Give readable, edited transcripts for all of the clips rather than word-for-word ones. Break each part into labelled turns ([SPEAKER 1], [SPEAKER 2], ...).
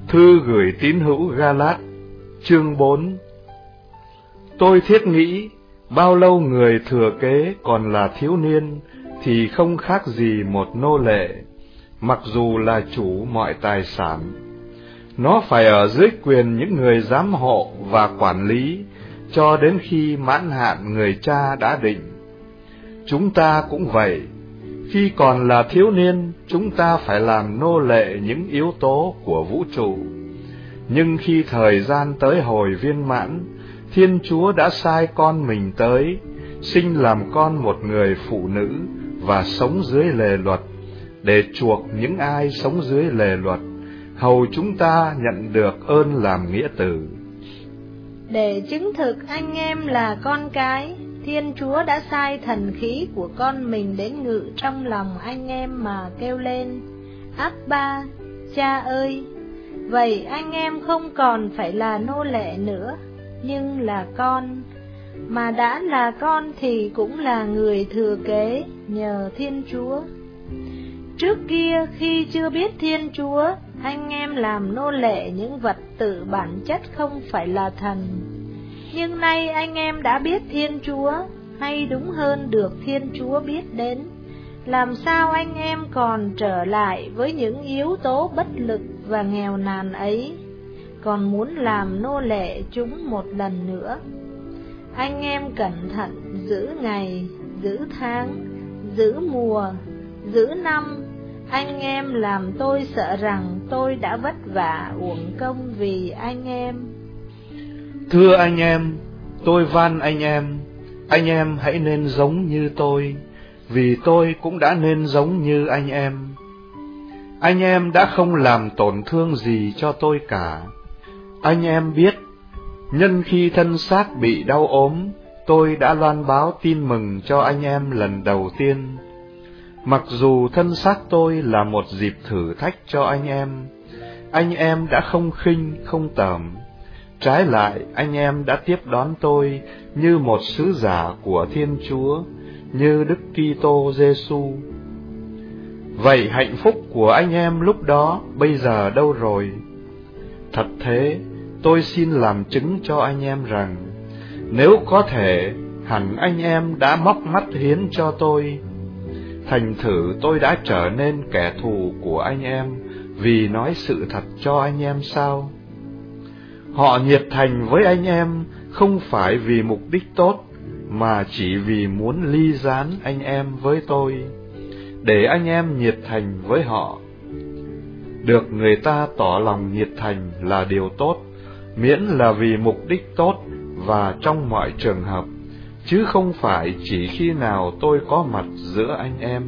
[SPEAKER 1] Thư gửi tín hữu Ga-lát, chương 4. Tôi thiết nghĩ, bao lâu người thừa kế còn là thiếu niên, thì không khác gì một nô lệ, mặc dù là chủ mọi tài sản. Nó phải ở dưới quyền những người giám hộ và quản lý, cho đến khi mãn hạn người cha đã định. Chúng ta cũng vậy. Khi còn là thiếu niên, chúng ta phải làm nô lệ những yếu tố của vũ trụ. Nhưng khi thời gian tới hồi viên mãn, Thiên Chúa đã sai con mình tới, sinh làm con một người phụ nữ và sống dưới lề luật, để chuộc những ai sống dưới lề luật, hầu chúng ta nhận được ơn làm nghĩa tử.
[SPEAKER 2] Để chứng thực anh em là con cái, Thiên Chúa đã sai thần khí của con mình đến ngự trong lòng anh em mà kêu lên: Abba, Cha ơi! Vậy anh em không còn phải là nô lệ nữa, nhưng là con. Mà đã là con thì cũng là người thừa kế nhờ Thiên Chúa. Trước kia khi chưa biết Thiên Chúa, anh em làm nô lệ những vật tự bản chất không phải là thần. Nhưng nay anh em đã biết Thiên Chúa, hay đúng hơn được Thiên Chúa biết đến, làm sao anh em còn trở lại với những yếu tố bất lực và nghèo nàn ấy, còn muốn làm nô lệ chúng một lần nữa? Anh em cẩn thận giữ ngày, giữ tháng, giữ mùa, giữ năm. Anh em làm tôi sợ rằng tôi đã vất vả uổng công vì anh em.
[SPEAKER 1] Thưa anh em, tôi van anh em hãy nên giống như tôi, vì tôi cũng đã nên giống như anh em. Anh em đã không làm tổn thương gì cho tôi cả. Anh em biết, nhân khi thân xác bị đau ốm, tôi đã loan báo tin mừng cho anh em lần đầu tiên. Mặc dù thân xác tôi là một dịp thử thách cho anh em đã không khinh, không tởm. Trái lại, anh em đã tiếp đón tôi như một sứ giả của Thiên Chúa, như Đức Kitô Giêsu. Vậy hạnh phúc của anh em lúc đó bây giờ đâu rồi? Thật thế, tôi xin làm chứng cho anh em rằng, nếu có thể, hẳn anh em đã móc mắt hiến cho tôi. Thành thử tôi đã trở nên kẻ thù của anh em vì nói sự thật cho anh em sao? Họ nhiệt thành với anh em không phải vì mục đích tốt, mà chỉ vì muốn ly gián anh em với tôi, để anh em nhiệt thành với họ. Được người ta tỏ lòng nhiệt thành là điều tốt, miễn là vì mục đích tốt và trong mọi trường hợp, chứ không phải chỉ khi nào tôi có mặt giữa anh em.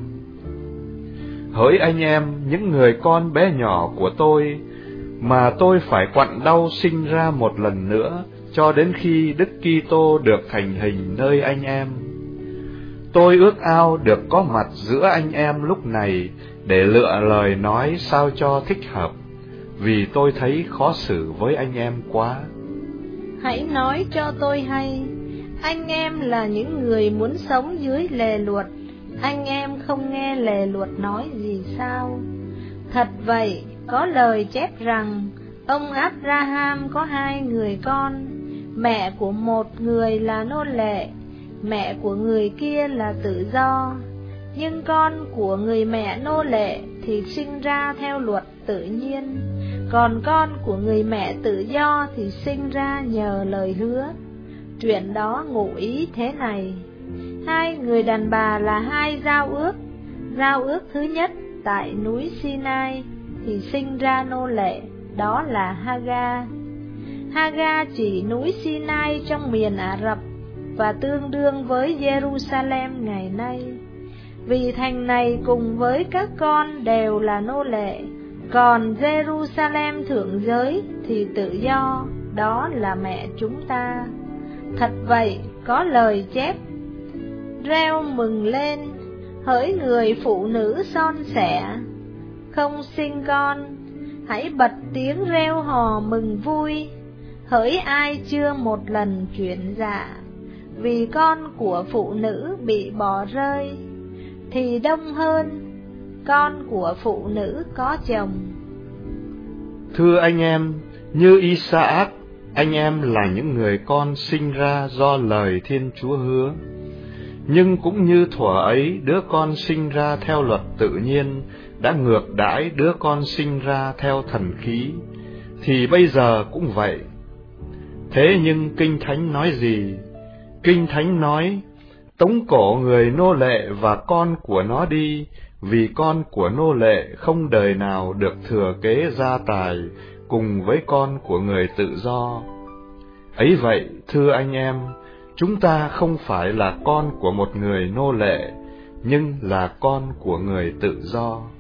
[SPEAKER 1] Hỡi anh em, những người con bé nhỏ của tôi, mà tôi phải quặn đau sinh ra một lần nữa, cho đến khi Đức Kitô được thành hình nơi anh em. Tôi ước ao được có mặt giữa anh em lúc này, để lựa lời nói sao cho thích hợp, vì tôi thấy khó xử với anh em quá.
[SPEAKER 2] Hãy nói cho tôi hay, anh em là những người muốn sống dưới lề luật, anh em không nghe lề luật nói gì sao? Thật vậy, có lời chép rằng, ông Abraham có 2 người con, mẹ của một người là nô lệ, mẹ của người kia là tự do. Nhưng con của người mẹ nô lệ thì sinh ra theo luật tự nhiên, còn con của người mẹ tự do thì sinh ra nhờ lời hứa. Chuyện đó ngụ ý thế này: 2 người đàn bà là 2 giao ước thứ nhất tại núi Sinai thì sinh ra nô lệ, đó là Haga. Haga chỉ núi Sinai trong miền Ả Rập và tương đương với Jerusalem ngày nay, vì thành này cùng với các con đều là nô lệ, còn Jerusalem thượng giới thì tự do, đó là mẹ chúng ta. Thật vậy, có lời chép: reo mừng lên, hỡi người phụ nữ son sẻ, không sinh con, hãy bật tiếng reo hò mừng vui, hỡi ai chưa một lần chuyển dạ, vì con của phụ nữ bị bỏ rơi, thì đông hơn con của phụ nữ có chồng.
[SPEAKER 1] Thưa anh em, như Isaac, anh em là những người con sinh ra do lời Thiên Chúa hứa. Nhưng cũng như thuở ấy, đứa con sinh ra theo luật tự nhiên đã ngược đãi đứa con sinh ra theo thần khí, thì bây giờ cũng vậy. Thế nhưng Kinh Thánh nói gì? Kinh Thánh nói, tống cổ người nô lệ và con của nó đi, vì con của nô lệ không đời nào được thừa kế gia tài cùng với con của người tự do. Ấy vậy, thưa anh em, chúng ta không phải là con của một người nô lệ, nhưng là con của người tự do.